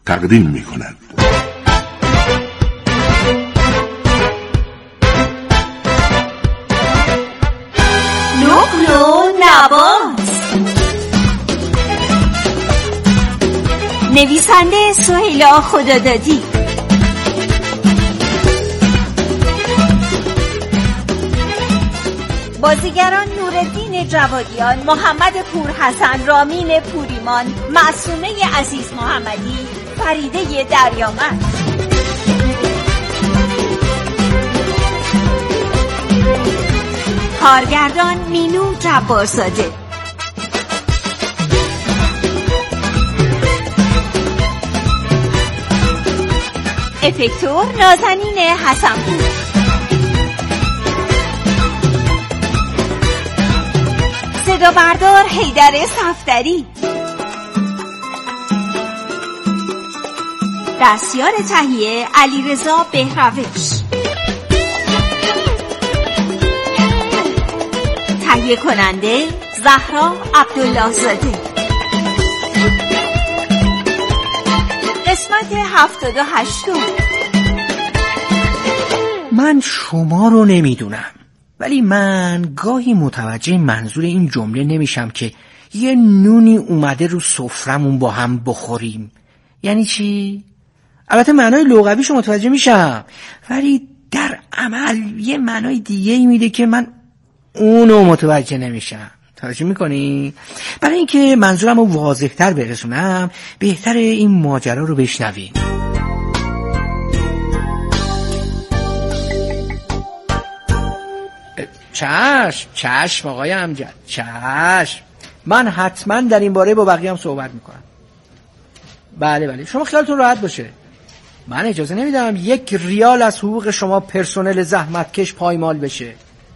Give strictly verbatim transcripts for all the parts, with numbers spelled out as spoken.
تقدیم می کند. نقل و نبات. نویسنده سهیلا خدادادی. بازیگران نورالدین جوادیان، محمد پورحسن، رامین پوریمان، معصومه عزیز محمدی، فریده دریامرد. کارگردان مینو جبارزاده. افکتور نازنین حسنپور. صدا بردار حیدر صفدری. دستیار تهیه علیرضا بهروش. تهیه کننده زهرا عبدالله زاده. قسمت هفتاد و هشتم. من شما رو نمیدونم، ولی من گاهی متوجه منظور این جمله نمیشم که یه نونی اومده رو سفرمون با هم بخوریم. یعنی چی؟ البته معنای لغویشو متوجه میشم، ولی در عمل یه معنای دیگه ای میده که من اونو متوجه نمیشم. توجه میکنی؟ برای اینکه منظورم رو واضح‌تر برسونم بهتره این ماجرا رو بشنویم. چشم چشم آقای امجد، چشم. من حتما در این باره با بقیه هم صحبت میکنم. بله بله شما خیالتون راحت باشه، من اجازه نمیدم یک ریال از حقوق شما پرسنل زحمتکش پایمال بشه.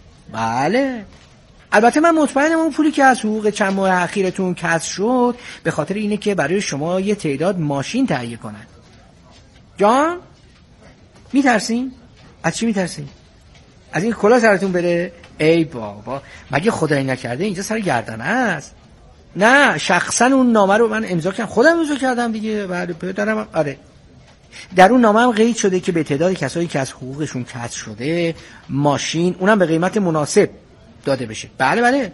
بله البته من مطمئنم اون پولی که از حقوق چند ماه اخیرتون کسر شد به خاطر اینه که برای شما یه تعداد ماشین تهیه کنن. جان میترسین؟ از چی میترسین؟ از این کلا سرتون بره؟ ای بابا مگه خدایی نکرده اینجا سر گردنه است. نه شخصا اون نامه رو من امضا کردم، خودم امضا کردم دیگه. بله پدرم. آره در اون نامه هم قید شده که به تعداد کسایی که از حقوقشون کسر شده ماشین، اونم به قیمت مناسب داده بشه. بله بله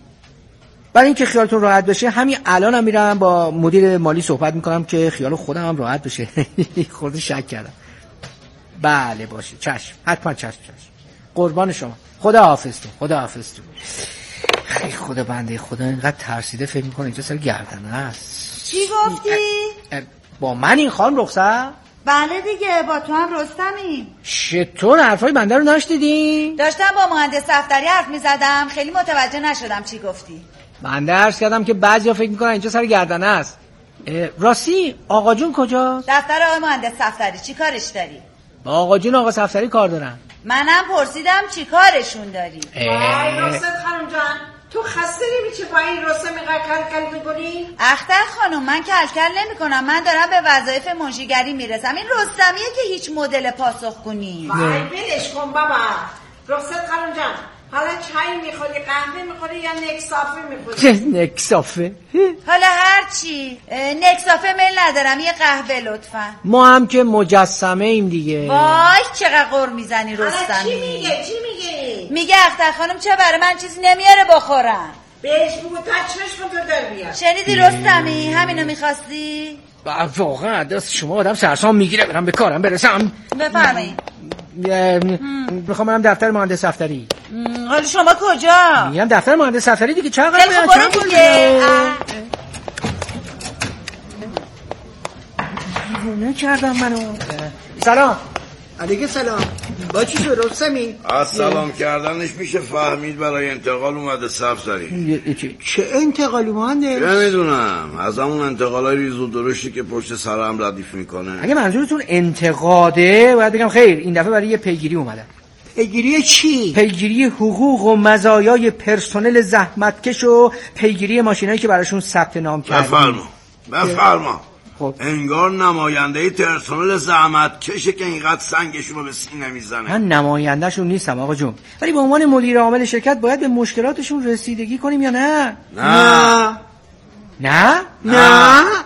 برای اینکه خیالتون راحت بشه همین الانم هم میرم با مدیر مالی صحبت میکنم که خیال خودم هم راحت بشه. خورده شک کردم. بله باشه چشم حتما چشم چشم. قربان شما. خدا حافظ تو. خدا حافظ تو. خیلی خدا بنده خدا اینقدر ترسیده فکر میکنه اینجا سر گردنه است. چی گفتی؟ با من این خانم رخصت؟ بله دیگه با تو هم رستمی. چطور حرفای بنده رو نشنیدی؟ داشتم با مهندس صفدری حرف میزدم، خیلی متوجه نشدم چی گفتی. بنده عرض کردم که بعضیا فکر میکنن اینجا سر گردنه است. راستی آقا جون کجاست؟ دفتر آقای مهندس صفدری. چی کارش داری؟ با آقا جون آقا صفدری کار دارم. منم پرسیدم چی کارشون داری؟ وای راسته خانم جان تو خسته نمیشه با این راسته میقدر کل کل میکنی؟ اختر خانم من کل کل نمی کنم، من دارم به وظایف منشیگری میرسم. این رستمیه که هیچ مدل پاسخگونی. وای بلش کن بابا. راسته خانم جان حالا چای میخوری، قهوه میخوری یا نکسافه میخوری؟ نکسافه؟ حالا هر چی. نکسافه میل ندارم، یه قهوه لطفا. ما هم که مجسمه ایم دیگه. وای چقدر غر میزنی رستمی. حالا چی میگه؟ چی میگه؟ میگه اختر خانم چه برای من چیزی نمیاره بخورم. بهش بگو تا چشم تو در بیار. شنیدی رستمی؟ همینو میخواستی؟ واقعا دست شما آدم سرسام میگیره برم به کارم برسم. بفرمایید. میخوام برم دفتر مهندس صفدری. حالا شما کجا؟ میگم دفتر مهندس صفدری دیگه. چقدر خیلی خوب برو دیگه. دیوونه کردم منو. سلام. علیکم سلام. با چی تو رستمی؟ از سلام کردنش میشه فهمید برای انتقال اومده صفدری. چه انتقالی مهندس؟ چه میدونم از همون انتقالای ریز و درشتی که پشت سرم ردیف میکنه. اگه منظورتون انتقاده باید بگم خیر، این دفعه برای یه پیگیری اومده. پیگیری چی؟ پیگیری حقوق و مزایای پرسنل زحمتکش و پیگیری ماشینایی که براشون ثبت نام کردیم. بفرما بفرما. خب انگار نماینده پرسنل زحمت کشه که اینقدر سنگشون رو به سینه میزنه. من نمایندهشون نیستم آقا جون، ولی به عنوان مدیر عامل شرکت باید به مشکلاتشون رسیدگی کنیم یا نه؟ نه نه نه, نه.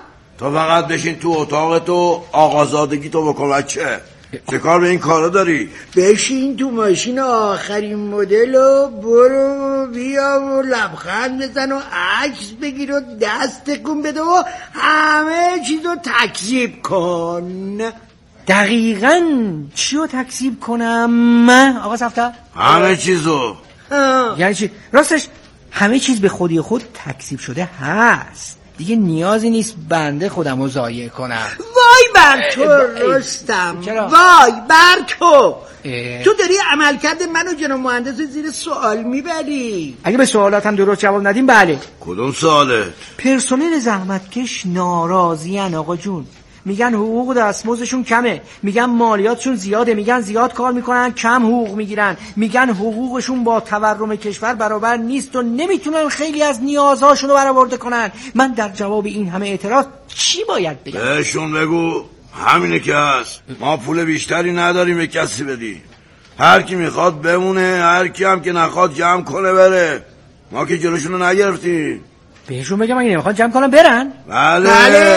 تو فقط بشین تو اتاق تو آقازادگی تو بکن. بچه چه کار به این کارا داری؟ بشین تو ماشین آخرین مدل و برو بیا و لبخند بزن و عکس بگیر و دست تکون بده و همه چیزو تکذیب کن. دقیقاً چی رو تکذیب کنم آقا صفدر؟ همه چیزو. یعنی چی؟ راستش همه چیز به خودی خود تکذیب شده هست، دیگه نیازی نیست بنده خودم رو ضایع کنم. وای بر تو رستم، وای بر تو. تو داری عملکرد من و جناب مهندس زیر سوال میبری. اگه به سوالاتم درست جواب ندیم بله. کدوم سواله؟ پرسنل زحمتکش ناراضیان آقا جون، میگن حقوق دستمزدشون کمه، میگن مالیاتشون زیاده، میگن زیاد کار میکنن کم حقوق میگیرن، میگن حقوقشون با تورم کشور برابر نیست و نمیتونن خیلی از نیازهاشون رو برآورده کنن. من در جواب این همه اعتراض چی باید بگم؟ بهشون بگو همینه که هست، ما پول بیشتری نداریم به کسی بدی، هر کی میخواد بمونه، هر کی هم که نخواد جمع کنه بره، ما که جلوشونو نگرفتیم. بهشون بگم اگه نمیخواد جمع کنن برن؟ بله, بله.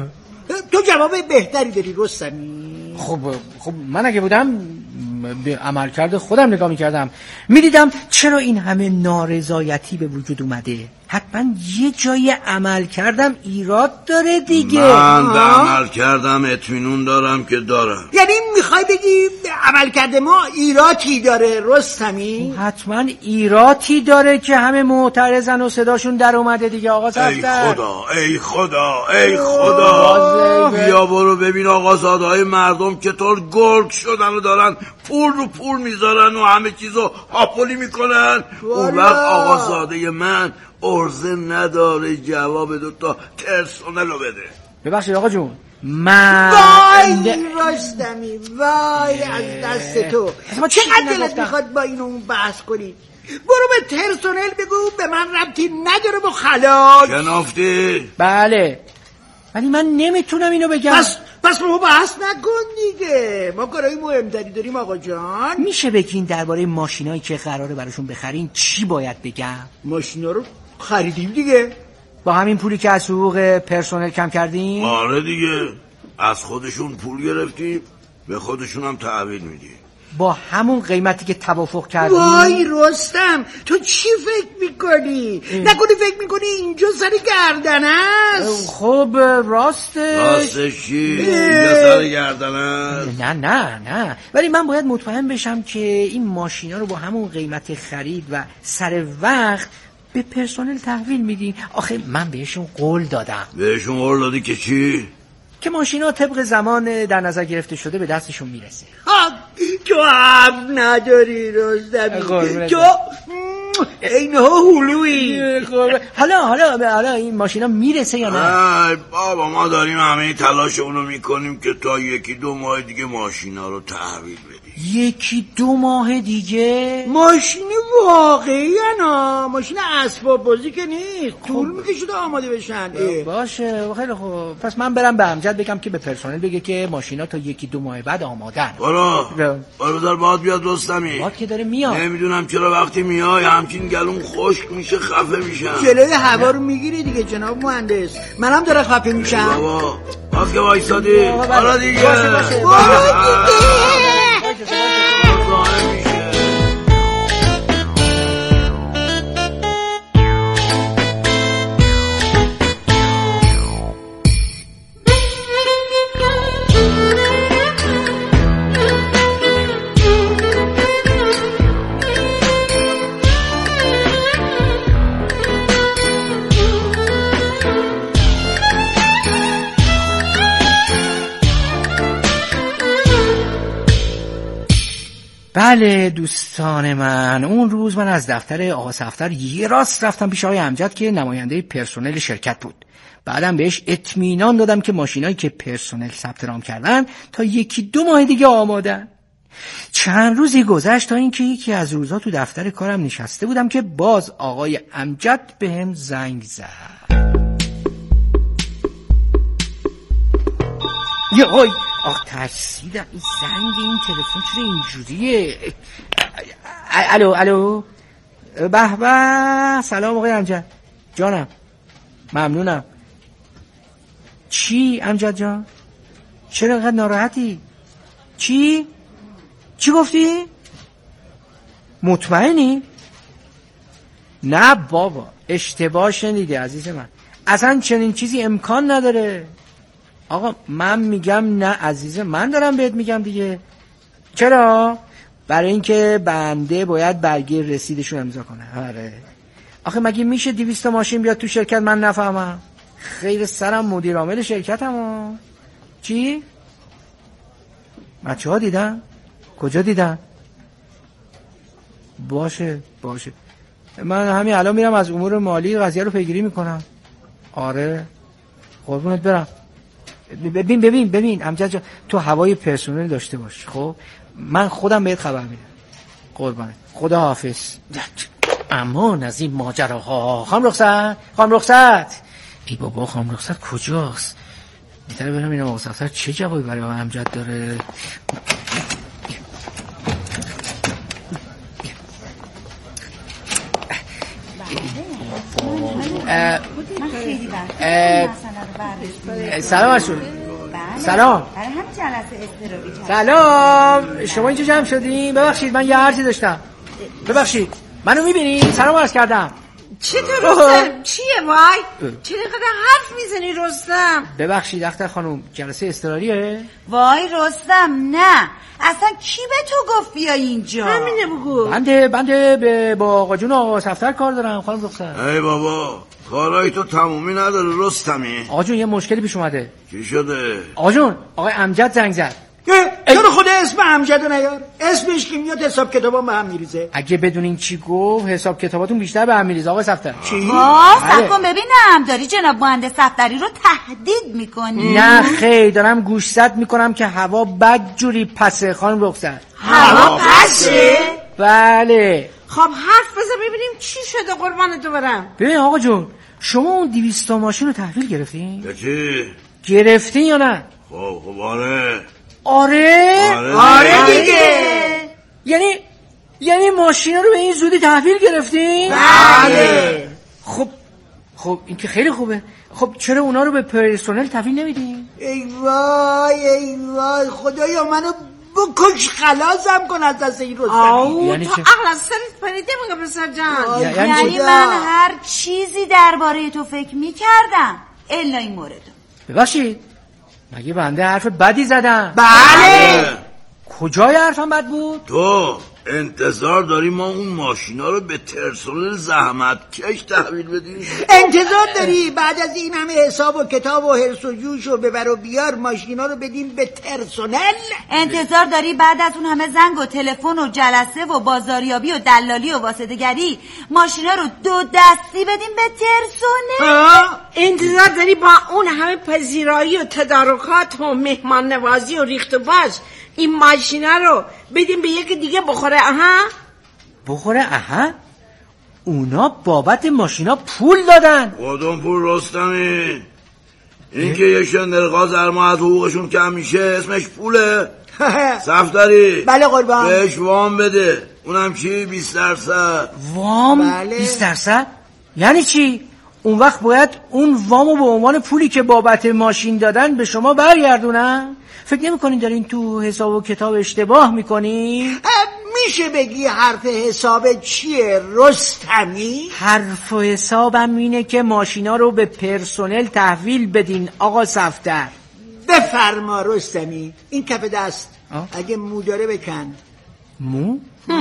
تو جواب بهتری داری رستمی. خب خب من اگه بودم به عملکرد خودم نگاه میکردم، میدیدم چرا این همه نارضایتی به وجود اومده. حتما یه جای عمل کردم ایراد داره دیگه. من به عمل کردم اطمینان دارم که دارم. یعنی میخوای بگی عمل کرده ما ایراتی داره رستمی؟ حتما ایراتی داره که همه معترضن و صداشون در اومده دیگه آقا صفدر. ای خدا ای خدا ای خدا، بیا برو ببین آقا زادهای مردم که طور گرگ شدن و دارن پول رو پول میذارن و همه چیزو هاپولی میکنن. اون وقت آقا زاده من ارزه نداره جواب دوتا ترسونه رو بده. ببخشید آقا جون من وای رستمی وای از دست تو. چقدر دلت میخواد با این اون بحث کنی؟ برو به ترسونل بگو به من ربطی نداره با خلاج. شنافتی؟ بله ولی من نمیتونم اینو بگم. پس پس رو بحث نکن دیگه، ما کارهای مهمتری داریم آقا جان. میشه بگین درباره ماشینایی که قراره براشون بخرین چی باید بگم؟ ماشینا رو خریدیم دیگه، با همین پولی که از حقوق پرسنل کم کردیم. آره دیگه، از خودشون پول گرفتیم به خودشون هم تحویل میدیم با همون قیمتی که توافق کردیم. وای رستم تو چی فکر میکنی؟ نکنی فکر میکنی اینجا سر گردن است؟ خب راستش راستش چی؟ اینجا سر گردن است؟ نه نه نه ولی من باید مطمئن بشم که این ماشینا رو با همون قیمت خرید و سر وقت به پرسنل تحویل میدین. آخه من بهشون قول دادم. بهشون قول دادی که چی؟ که ماشینا طبق زمان در نظر گرفته شده به دستشون میرسه. تو حرف نداری رستمی، تو اینها هلویی. حالا حالا حالا این ماشینا میرسه یا نه؟ ای بابا ما داریم همه تلاش اونو میکنیم که تا یکی دو ماه دیگه ماشینا رو تحویل بدیم. یکی دو ماه دیگه؟ ماشین واقعی انا، ماشین اسباب بازی که نیست، طول میکشه تا آماده بشن. باشه خیلی خوب، پس من برم به امجد بگم که به پرسنل بگه که ماشینا تا یکی دو ماه بعد آمادن. برو برو بذار باد بیاد رستمی. باد که داره میاد. نمیدونم چرا وقتی میای همچین گلوم خشک میشه خفه میشم. جلوی هوا رو میگیری دیگه جناب مهندس، منم داره خفه میشم. بابا باز که وایسادی. برو دیگه برو دیگه. بله دوستان من، اون روز من از دفتر آقا صفدر یه راست رفتم پیش آقای امجد که نماینده پرسنل شرکت بود. بعدم بهش اطمینان دادم که ماشینایی که پرسنل ثبت نام کردن تا یکی دو ماه دیگه آمادن. چند روزی گذشت تا اینکه یکی از روزا تو دفتر کارم نشسته بودم که باز آقای امجد بهم زنگ زد. یه آی آخ ترسیدم، این زنگ این تلفن چرا اینجوریه؟ الو الو به به، سلام آقای امجد جانم، ممنونم. چی امجد جان؟ چرا اینقدر ناراحتی؟ چی؟ چی گفتی؟ مطمئنی؟ نه بابا اشتباه شنیده عزیز من، اصلا چنین چیزی امکان نداره. آقا من میگم نه عزیز من، دارم بهت میگم دیگه. چرا؟ برای اینکه بنده باید برگه رسیدشون امضا کنه. آره آخه مگه میشه دویست ماشین بیاد تو شرکت من نفهمم؟ خیر سرم مدیر عامل شرکتم. چی؟ بچه ها دیدن؟ کجا دیدن؟ باشه باشه من همین الان میرم از امور مالی قضیه رو پیگیری میکنم. آره قربونت برم. ببین ببین ببین امجد جان، تو هوای پرسونل داشته باش. خب من خودم بهت خبر میدم. قربانت، خدا حافظ. امان از این ماجراها. خانم رخصت، خانم رخصت. ای بابا خانم رخصت کجاست؟ دیگه برم اینم آقا سفتر چه جوابی برای آقا امجد داره. سلام ارشون. سلام. سلام. شما اینجا جمع شدین؟ ببخشید من یه حرفی داشتم. ببخشید منو میبینی؟ سلام عرض کردم. چطور رستم؟ چیه وای؟ چرا اینقدر حرف میزنی رستم؟ ببخشید اختر خانم جلسه اضطراریه؟ وای رستم نه، اصلا کی به تو گفت بیای اینجا؟ همینه بگو. بنده بنده به با آقا جون آقا سفتر کار دارم خانم رخصت. ای بابا کارای تو تمومی نداره رستمی. آقا جون یه مشکلی پیش اومده. چی شده؟ آقا جون آقای امجد زنگ زد. چرا خود اسم امجدو نیار؟ اسمش که میاد حساب کتابام به هم میریزه. اگه بدونین چی گفت حساب کتاباتون بیشتر به هم میریزه آقا سفتر. چی؟ آه سب کن ببینم، داری جناب مهندس سفتری رو تهدید میکنی؟ نه خیر، دارم گوشزد میکنم که هوا بدجوری پسه خانم رخصت. هوا پسه؟ بله. خب حرف بزن ببینیم چی شده قربانتو برم. ببین آقا جون شما اون دویست ماشین رو تحویل گرفتین؟ به چی؟ گرفتین یا نه؟ خب خب آره. آره؟ آره, آره دیگه. یعنی یعنی ماشینا رو به این زودی تحویل گرفتین؟ بله. خب خب این که خیلی خوبه. خب چرا اونا رو به پرسنل تحویل نمیدین؟ ای وای ای وای خدایا منو بکش خلاصم کن از دست این رستمی. آو یعنی تو چه؟ عقل از سرت پریده میگه پسر جان. یعنی یعنی چه؟ من هر چیزی درباره تو فکر میکردم الا این مورد. ببخشید مگه بنده حرف بدی زدم؟ بله. کجای حرفم بد بود؟ تو انتظار داری ما اون ماشینا رو به پرسنل زحمت کش تحویل بدیم؟ انتظار داری بعد از این همه حساب و کتاب و حرس و جوش و ببر و بیار ماشینا رو بدیم به پرسنل؟ انتظار داری بعد از اون همه زنگ و تلفن و جلسه و بازاریابی و دلالی و واسطه‌گری ماشینا رو دو دستی بدیم به پرسنل؟ انتظار داری با اون همه پذیرایی و تدارکات و مهمان نوازی و ریخت و باز این ماشینا رو بدیم به یکی دیگه بخوره؟ اها بخوره اها؟ اونا بابت ماشینا پول دادن. کدوم پول رستمی؟ این که یه شندرغاز ارما از حقوقشون کم میشه اسمش پوله؟ صفداری بله قربان. بهش وام بده. اونم چی؟ بیست درصد. وام؟ بله. بیست درصد؟ یعنی چی؟ اون وقت باید اون وامو به عنوان پولی که بابت ماشین دادن به شما برگردونن؟ فکر نمی کنین دارین تو حساب و کتاب اشتباه میکنین؟ میشه بگی حرف حساب چیه رستمی؟ حرف و حسابم اینه که ماشینا رو به پرسنل تحویل بدین آقا صفدر. بفرما رستمی. این کف دست آه؟ اگه مو داره بکن. مو؟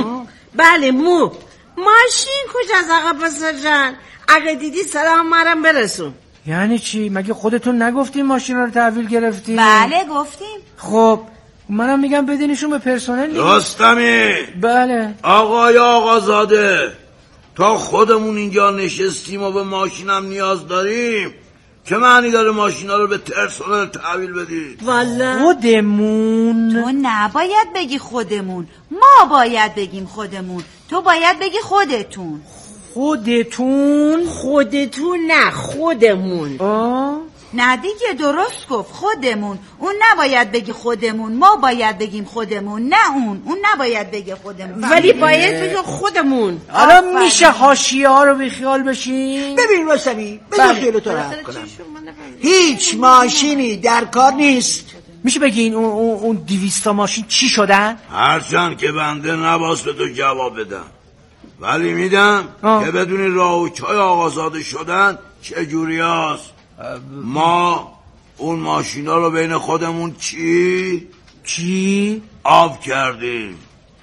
بله مو. ماشین کجاست آقا پسر جان؟ اگه دیدی سلام مرم برسون. یعنی چی؟ مگه خودتون نگفتین ماشینا رو تحویل گرفتین؟ بله گفتیم. خب منم میگم بدینشون به پرسنل. رستمی بله. آقای آقازاده تا خودمون اینجا نشستیم و به ماشینم نیاز داریم چه معنی داره ماشینا رو به پرسنل تحویل بدید؟ والا خودمون. تو نباید بگی خودمون، ما باید بگیم خودمون. تو باید بگی خودتون. خودتون؟ خودتون نه خودمون. آه نه دیگه درست گفت، خودمون. اون نباید بگی خودمون، ما باید بگیم خودمون، نه اون اون نباید بگه خودمون. ولی باید بگه خودمون. حالا میشه حاشیه ها رو بیخیال بشین؟ ببین رستمی بذار خیالتو راحت کنم. هیچ ماشینی در کار نیست. میشه بگین اون اون, اون دویستا ماشین چی شدن؟ هرچند که بنده نباس به تو جواب بدم، ولی میدم آه. که بدونی راه و چای آقازاده شدن چجوری هست. ما اون ماشینا رو بین خودمون چی؟ چی؟ آب کردیم.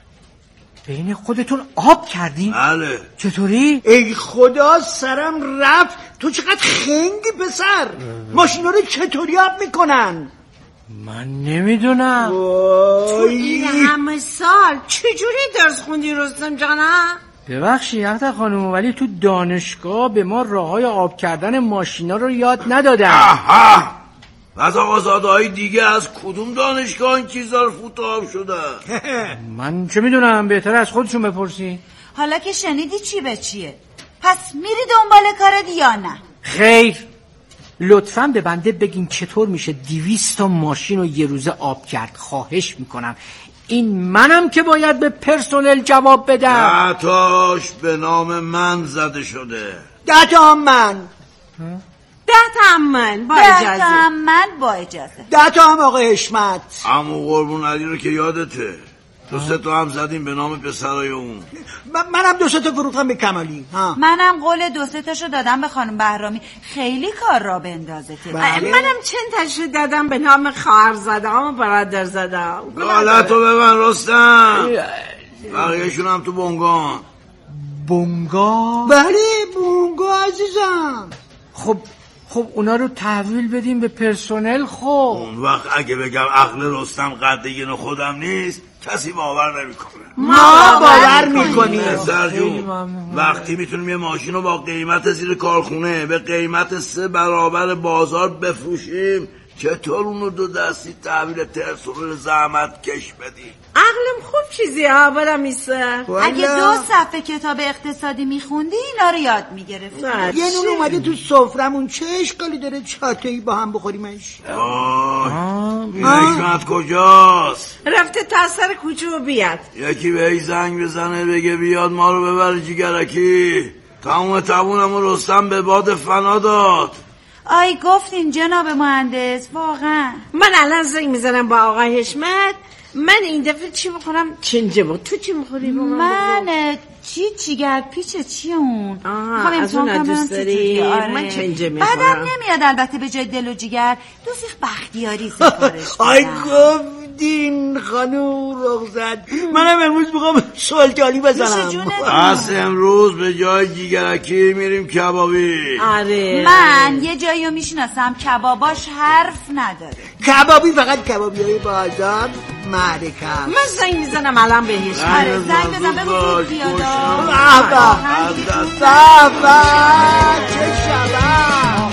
بین خودتون آب کردیم؟ بله. چطوری؟ ای خدا سرم رفت. تو چقدر خنگی پسر. ماشینا رو چطوری آب میکنن؟ من نمیدونم. تو این همه سال چجوری درس خوندی رستم جانم؟ ببخشی اختر خانم، ولی تو دانشگاه به ما راههای آب کردن ماشینا رو یاد ندادن. آها، پس آقازاده های دیگه از کدوم دانشگاه این چیزا رو فوت آب شدن؟ من چه میدونم، بهتر از خودشون بپرسی. حالا که شنیدی چی به چیه، پس میری دنبال کارت یا نه؟ خیر، لطفاً به بنده بگین چطور میشه دویست تا ماشین رو یه روزه آب کرد. خواهش میکنم. این منم که باید به پرسنل جواب بدم. ده تاش به نام من زده شده. ده تا هم من. ده تا هم من با اجازه. ده تا هم من با اجازه. ده تا هم آقای حشمت. عمو قربون علی رو که یادته، دو سه تا هم زدیم به نام پسرای اون. منم دو سه تا فروختم به کمالی. ها. منم قول دو سه تاشو دادم به خانم بهرامی، خیلی کار را بندازه. بله. منم چند تاشو دادم به نام خواهر زدم و برادر زدم. غلطو ببن رستم. بقیه‌شون هم تو بونگان. بونگا؟ بله بونگا عزیزم. خب خب اونا رو تحویل بدیم به پرسنل. خب اون وقت اگه بگم عقل رستم قد این خودم نیست کسی باور نمیکنه. ما باور میکنیم. سرجون وقتی میتونیم یه ماشین رو با قیمت زیر کارخونه به قیمت سه برابر بازار بفروشیم، چطور اونو دو دستی تحویل ترسول زحمت کش بدیم؟ عقلم خوب چیزی آورم میسه. اگه دو صفحه کتاب اقتصادی میخوندی اینا رو یاد میگرفتی. یه نون اومده تو سفرمون، چه اشکالی داره چاتهی با هم بخوریمش؟ آه این حکمت کجاست؟ رفته تا سر کوچه و بیاد. یکی به ای زنگ بزنه بگه بیاد ما رو ببر جیگرکی. تمام تبونم و رستم به باد فنا داد. آی گفتین جناب مهندس، واقعا من الان زنگ میزنم با آقای حشمت. من این دفعه چی بخورم؟ چنجه با تو چی میخوری با من؟ من چی چیگر پیچه چی اون؟ آه از اون دوست داری؟ آره. من چنجه میخورم. بعدم نمیاد البته به جای دل و جیگر دو سیخ بختیاری سفارش آی گفتین خانو رخزد. منم امروز میخوام سلطانی بزنم. پس امروز به جای جیگرکی میریم کبابی. آره من یه جایی رو میشناسم کباباش حرف نداره. کبابی فقط کبابی های بازار معرکه. من زنگ میزنم الان بهش. آره زنگ بزن بگو بیادا. بابا بابا چه شبه.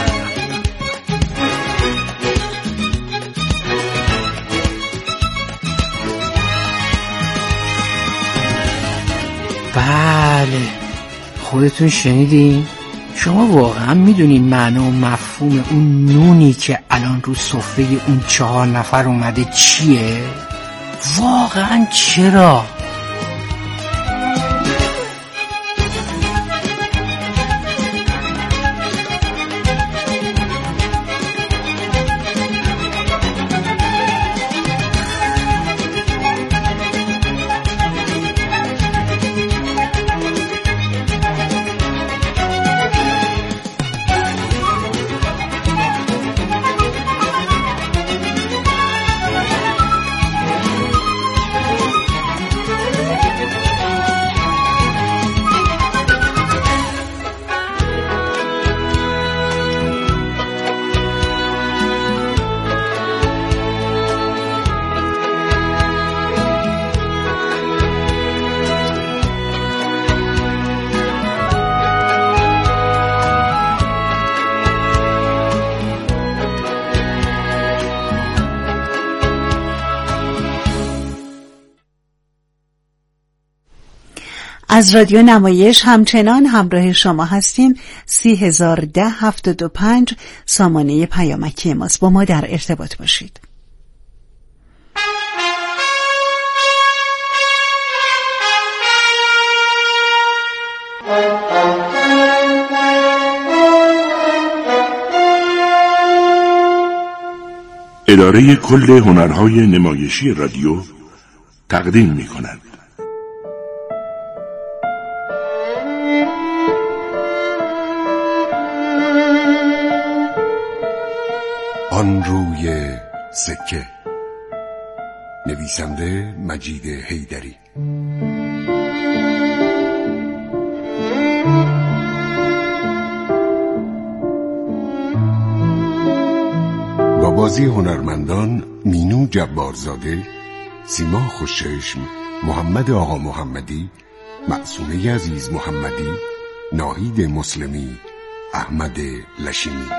بله خودتون شنیدین؟ شما واقعا میدونین معنی و مفهوم اون نونی که الان رو سفره اون چهار نفر اومده چیه؟ واقعا چرا؟ از رادیو نمایش همچنان همراه شما هستیم. سی هزار ده هفتاد و پنج سامانه پیامکی ماست. با ما در ارتباط باشید. اداره کل هنرهای نمایشی رادیو تقدیم می کند. آن روی سکه، نویسنده مجید حیدری. با بازی هنرمندان مینو جبارزاده، سیما خوشچشم، محمد آقا محمدی، معصومه عزیز محمدی، ناهید مسلمی، احمد لشینی.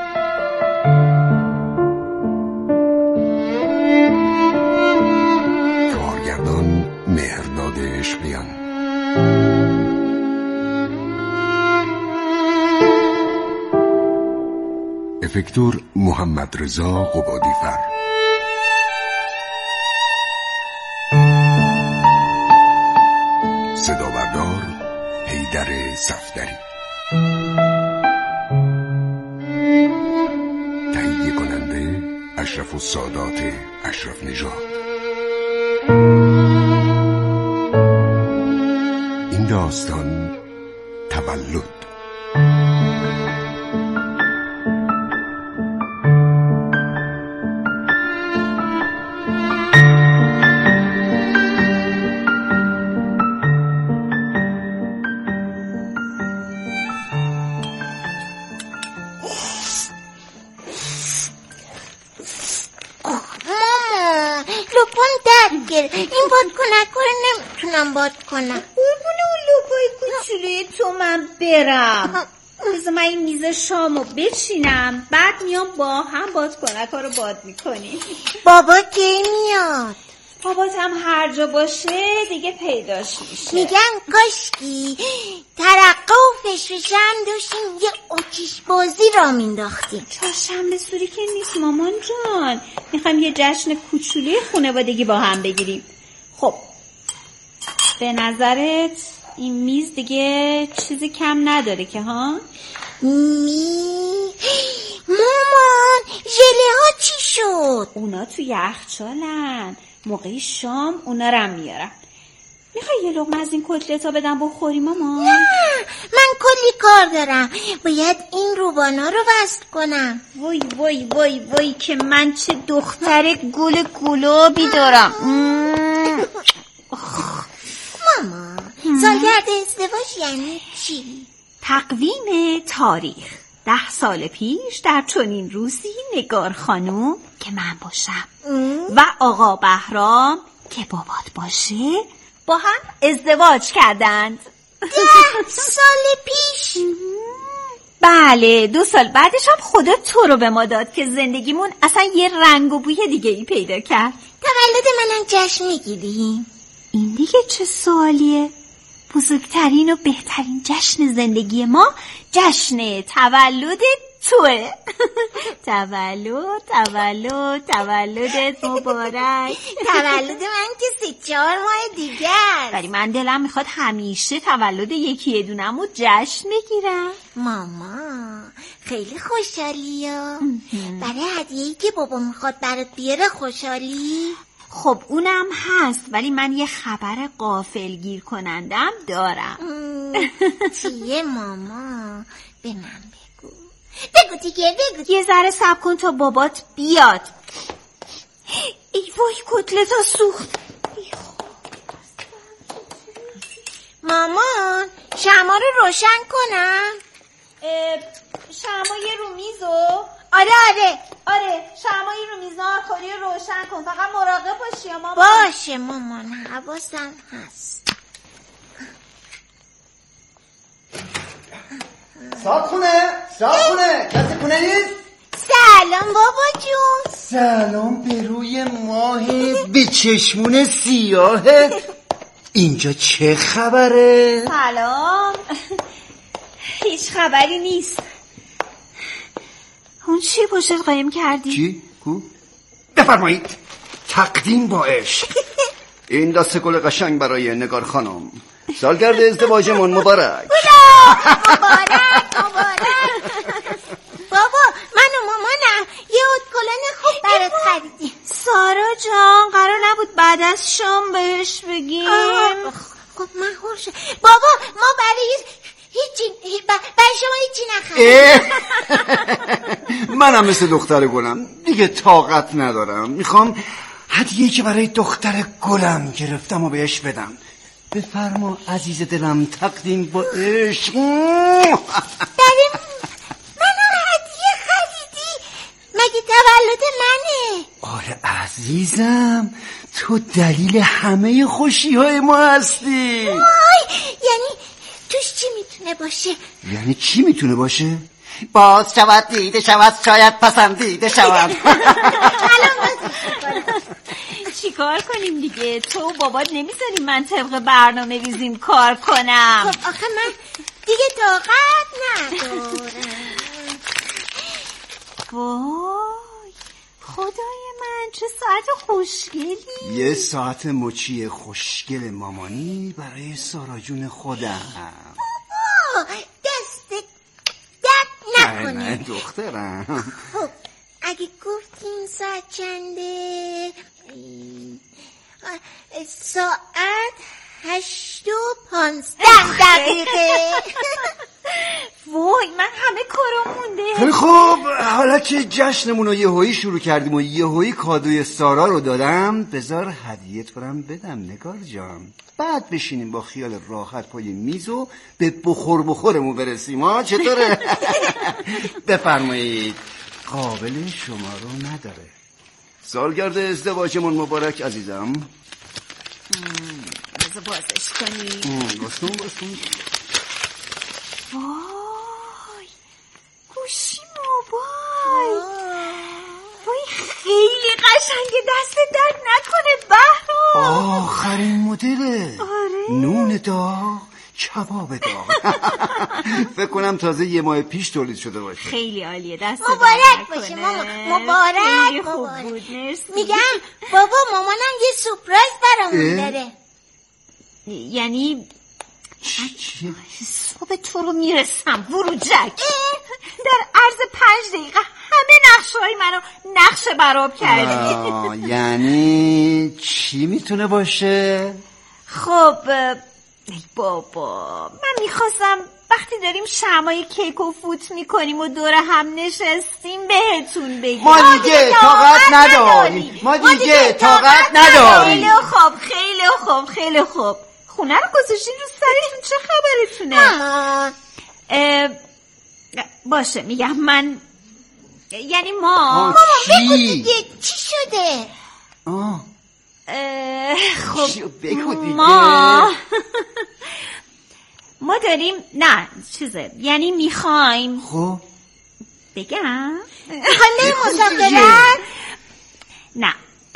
کارگردان مهرداد عشقیان. افکتور محمد رضا قبادیفر. صدا بردار حیدر صفدری. تهیه کننده اشرف السادات اشرف نژاد. این داستان تولد. این بادکنک رو نمیتونم باد کنم. قربون اون لوپای کوچولوی تو من برم. بذار من این میز شامو بچینم، بعد میام با هم بادکنک ها رو باد میکنیم. بابا کی میاد؟ بابات هم هر جا باشه دیگه پیداش میشه. میگن کاشکی ترقه و فشفشم داشتیم یه آتیش بازی را مینداختیم. چهارشنبه سوری که نیست مامان جان، میخوایم یه جشن کوچولی خانوادگی با هم بگیریم. خب به نظرت این میز دیگه چیزی کم نداره که ها؟ می مامان ژله ها چی شد؟ اونا تو یخچالن، موقع شام اونا رو میارم. میخوای یه لقمه از این کتلتا بدم بخوری مامان؟ نه من کلی کار دارم، باید این روبانا رو وصل کنم. وای وای وای وای که من چه دختر گل گلابی دارم. ماما سالگرد ازدواج یعنی چی؟ تقویم تاریخ. ده سال پیش در چنین روزی نگار خانوم که من باشم و آقا بهرام که بابات باشه با هم ازدواج کردند. ده سال پیش؟ بله، دو سال بعدش هم خدا تو رو به ما داد که زندگیمون اصلا یه رنگ و بوی دیگه ای پیدا کرد. تولد منم جشن میگیریم؟ این دیگه چه سوالیه؟ بزرگترین و بهترین جشن زندگی ما جشن تولد توه. تولد تولد تولدت مبارک. تولد من که سه چهار ماه دیگه است، ولی من دلم میخواد همیشه تولد یکی دونمو جشن بگیرم. ماما خیلی خوشحالی ها. برای هدیه‌ای که بابا میخواد برات بیاره خوشحالی؟ خب اونم هست، ولی من یه خبر غافلگیر کنندم دارم. چیه ماما؟ به من بگو. بگو دیگه بگو. یه ذره صبر کن تا بابات بیاد. ای وای کتلتا سوخت. مامان شمع رو روشن کنم؟ شمعای رو میزو؟ آره آره آره شمعای رو میزو آخری رو روشن کن، فقط مراقب باشی مامان. باشه مامان حواسم هست. صاحب خونه صاحب خونه کسی خونه نیست؟ سلام بابا جون. سلام به روی ماه به چشمون سیاهه. اینجا چه خبره؟ سلام. هیچ خبری نیست. اون چی پشت قایم کردی؟ چی؟ کو؟ بفرمایید. تقدیم با عشق. این دسته گل قشنگ برای نگار خانم. سالگرد ازدواجمون مبارک. مبارک مبارک. بابا من و مامانم یه اتکلون خوب برات خریدیم. سارا جان قرار نبود بعد از شام بهش بگیم؟ خب من خوشه. بابا ما برای هیچی برای شما هیچی نخریدیم. منم مثل دختر گلم دیگه طاقت ندارم. میخوام هدیه‌ای که برای دختر گلم گرفتم و بهش بدم. بفرما عزیز دلم، تقدیم با عشق. برای منو هدیه خریدی؟ مگه تولد منه؟ آره عزیزم، تو دلیل همه خوشی های ما هستی. وای، یعنی توش چی میتونه باشه؟ یعنی چی میتونه باشه؟ باز شود دیده شود شاید پسندیده شود. چی کار کنیم دیگه؟ تو بابات نمیذاری من طبق برنامه ریزیم کار کنم. خب آخه من دیگه طاقت ندارم. وای خدای من چه ساعت خوشگلی. یه ساعت مچی خوشگل مامانی برای سارا جون خودم. بابا دست درد نکنه. نه دخترم. خب اگه گفتیم ساعت چنده؟ ساعت هشت و پانزده دقیقه. وای من همه کارم مونده. خیلی خوب، حالا که جشنمون رو یهویی شروع کردیم و یهویی کادوی سارا رو دادم، بذار هدیه تو رو بدم نگار جان. بعد بشینیم با خیال راحت پای میز و به بخور بخورمون برسیم. ها چطوره؟ بفرمایید. قابل شما رو نداره. سالگرد ازدواجمون مبارک عزیزم. بذار بازش کنی. بستون بستون. وای گوشی موبایل. وای خیلی قشنگه، دست درد نکنه بهرام. آخرین مدله. آره. نون داغ کباب داغ. فکر کنم تازه یه ماه پیش تولید شده باشه. خیلی عالیه، دست مبارک باشه ماما. مبارک خیلی خوب مبارک. بود. مرسی. میگم بابا مامانم یه سورپرایز برامون داره. یعنی چی؟ صبح تو رو میرسم وروجک. در عرض پنج دقیقه همه نقشه های منو نقشه براب کردی. یعنی چی میتونه باشه؟ خب ای بابا من میخواستم وقتی داریم شمای کیک و فوت میکنیم و دور هم نشستیم بهتون بگیم ما دیگه طاقت نداریم. ما دیگه طاقت نداریم. خیلی خوب خیلی خوب خیلی خوب. خونه رو گذاشتین رو سرتون، چه خبرتونه؟ مامان باشه میگم من، یعنی ما مامان بگو دیگه چی شده؟ آه خب بگو دیگه. ما ما داریم نه چیزه، یعنی میخوایم. خب بگم حاله مسافرت؟ نه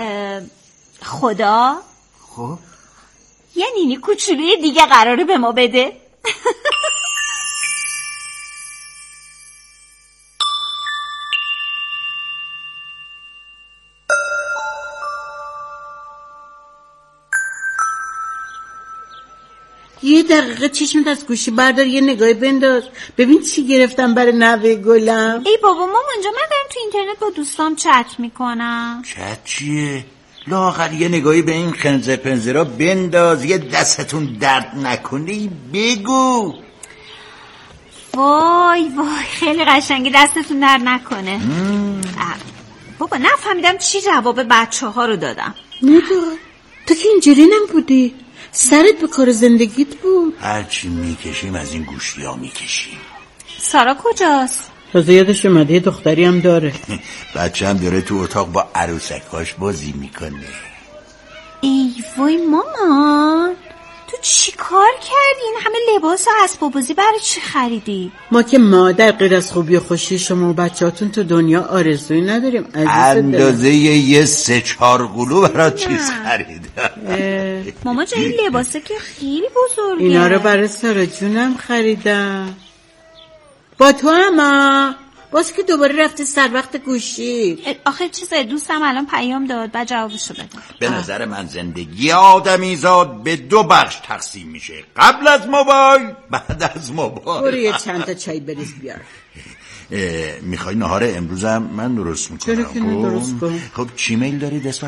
خدا خب یه نینی کوچولوی دیگه قراره به ما بده. یه دقیقه چشمت از گوشی بردار، یه نگاهی بنداز ببین چی گرفتم برای نوه گلم. ای بابا مامان جا من دارم تو اینترنت با دوستام چت میکنم. چت چیه؟ لااقل یه نگاهی به این خنزه پنزرا بنداز، یه دستتون درد نکنه بگو. وای وای خیلی قشنگی، دستتون درد نکنه. بابا نفهمیدم چی جواب بچه ها رو دادم. ندار تو که اینجوری نبودی، سرت به کار زندگیت بود. هرچی میکشیم از این گوشتی ها میکشیم. سارا کجاست؟ تازه یادش اومده، دختری هم داره. بچه هم داره تو اتاق با عروسکاش بازی میکنه. ای وای مامان تو چی کار کردی؟ این همه لباس و اسباب بازی برای چی خریدی؟ ما که مادر غیر از خوبی و خوشی شما و بچه‌هاتون تو دنیا آرزویی نداریم. اندازه یه سه چهار قلو برای چیز خریدم. ماما جان این لباسه که خیلی بزرگه. اینا رو برای سارا جونم خریدم. با تو اما باز که دوباره رفته سر وقت گوشی. آخه چیزه دوستم الان پیام داد بعد جوابشو بده. به نظر من زندگی آدمیزاد به دو بخش تقسیم میشه، قبل از موبایل بعد از موبایل. برو یه چند تا چای بریز بیار. میخوای نهار امروزم من درست میکنم؟ چرا که درست کن؟ خب چی میل دارید اسم